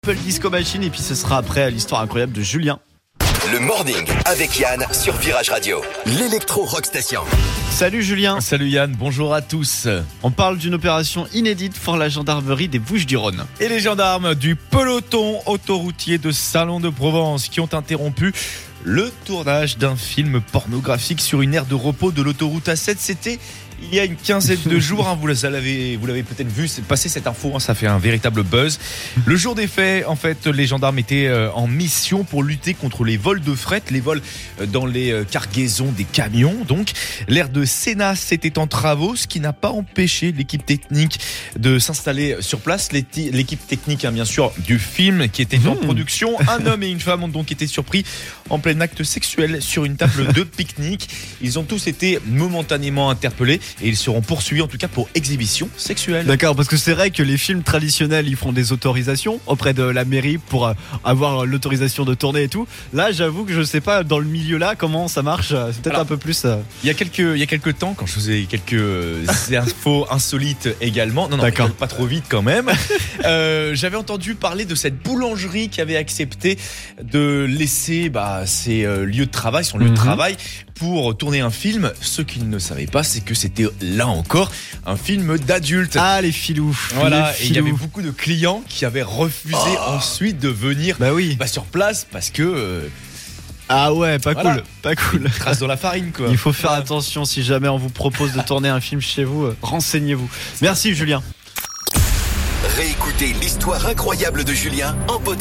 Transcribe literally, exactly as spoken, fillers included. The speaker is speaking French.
Apple Disco Machine et puis ce sera après l'histoire incroyable de Julien. Le morning avec Yann sur Virage Radio, l'électro rock station. Salut Julien. Salut Yann, bonjour à tous. On parle d'une opération inédite pour la gendarmerie des Bouches-du-Rhône. Et les gendarmes du peloton autoroutier de Salon de Provence qui ont interrompu le tournage d'un film pornographique sur une aire de repos de l'autoroute A sept. C'était il y a une quinzaine de jours, hein, vous l'avez, vous l'avez peut-être vu, c'est passé cette info, hein, ça fait un véritable buzz. Le jour des faits, en fait, les gendarmes étaient euh, en mission pour lutter contre les vols de fret, les vols euh, dans les euh, cargaisons des camions. Donc, l'aire de Sénas était en travaux, ce qui n'a pas empêché l'équipe technique de s'installer sur place. L'équipe technique, hein, bien sûr, du film qui était en production. Un homme et une femme ont donc été surpris en plein acte sexuel sur une table de pique-nique. Ils ont tous été momentanément interpellés. Et ils seront poursuivis en tout cas pour exhibition sexuelle. D'accord, parce que c'est vrai que les films traditionnels ils font des autorisations auprès de la mairie pour euh, avoir l'autorisation de tourner et tout. Là j'avoue que je sais pas dans le milieu là comment ça marche, c'est peut-être Alors, un peu plus euh... il y a quelques il y a quelques temps quand je faisais quelques infos insolites également. Non non, D'accord. pas trop vite quand même. euh, j'avais entendu parler de cette boulangerie qui avait accepté de laisser bah, ses euh, lieux de travail, son lieu mm-hmm. de travail pour tourner un film. Ce qu'ils ne savaient pas, c'est que c'était là encore un film d'adulte. Ah les filous. Voilà, les filous. Et il y avait beaucoup de clients qui avaient refusé oh. ensuite de venir bah oui. bah, sur place parce que euh, ah ouais, pas voilà. cool, pas cool. Trace dans la farine quoi. Il faut faire voilà. attention si jamais on vous propose de tourner un film chez vous, euh, renseignez-vous. Merci Julien. Réécoutez l'histoire incroyable de Julien en podcast.